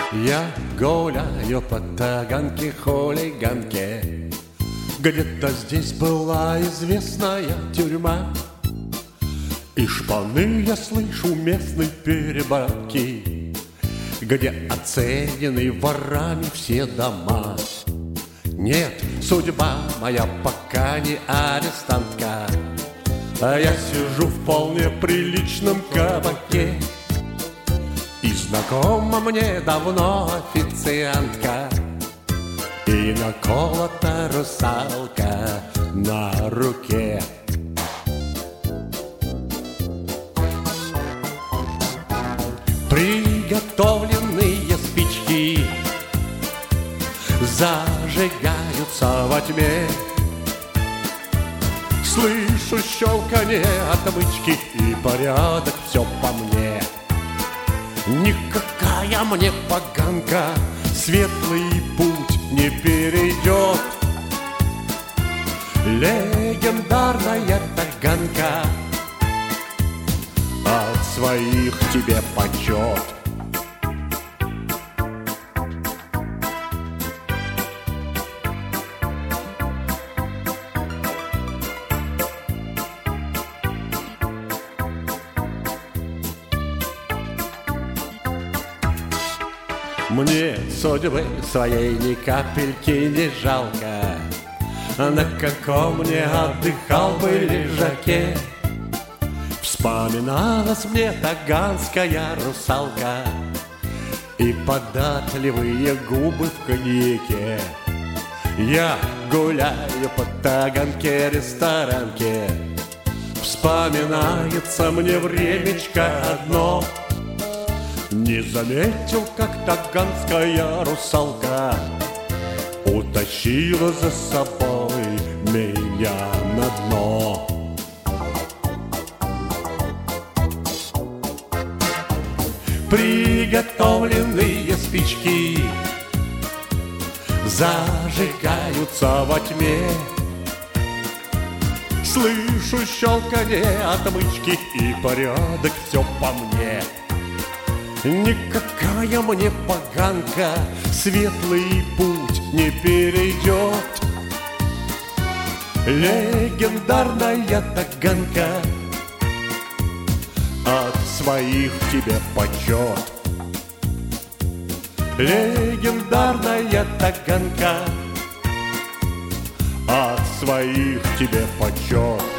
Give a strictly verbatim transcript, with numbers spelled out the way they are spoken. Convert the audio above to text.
Я гуляю по Таганке, хулиганке. Где-то здесь была известная тюрьма, и шпаны я слышу местной перебранки, где оценены ворами все дома. Нет, судьба моя пока не арестантка, а я сижу в вполне приличном кабаке, и знакома мне давно официантка, и наколота русалка на руке. Приготовленные спички зажигаются во тьме. Слышу щелканье отмычки, и порядок все по мне. Никакая мне поганка светлый путь не перейдет. Легендарная Таганка, от своих тебе почет. Мне судьбы своей ни капельки не жалко, на каком не отдыхал бы лежаке. Вспоминалась мне таганская русалка и податливые губы в коньяке. Я гуляю по Таганке, ресторанке, вспоминается мне времечко одно. Не заметил, как таганская русалка утащила за собой меня на дно. Приготовленные спички зажигаются во тьме. Слышу щелканье отмычки, и порядок все по мне. Никакая мне поганка светлый путь не перейдет. Легендарная Таганка, от своих тебе почет. Легендарная Таганка, от своих тебе почет.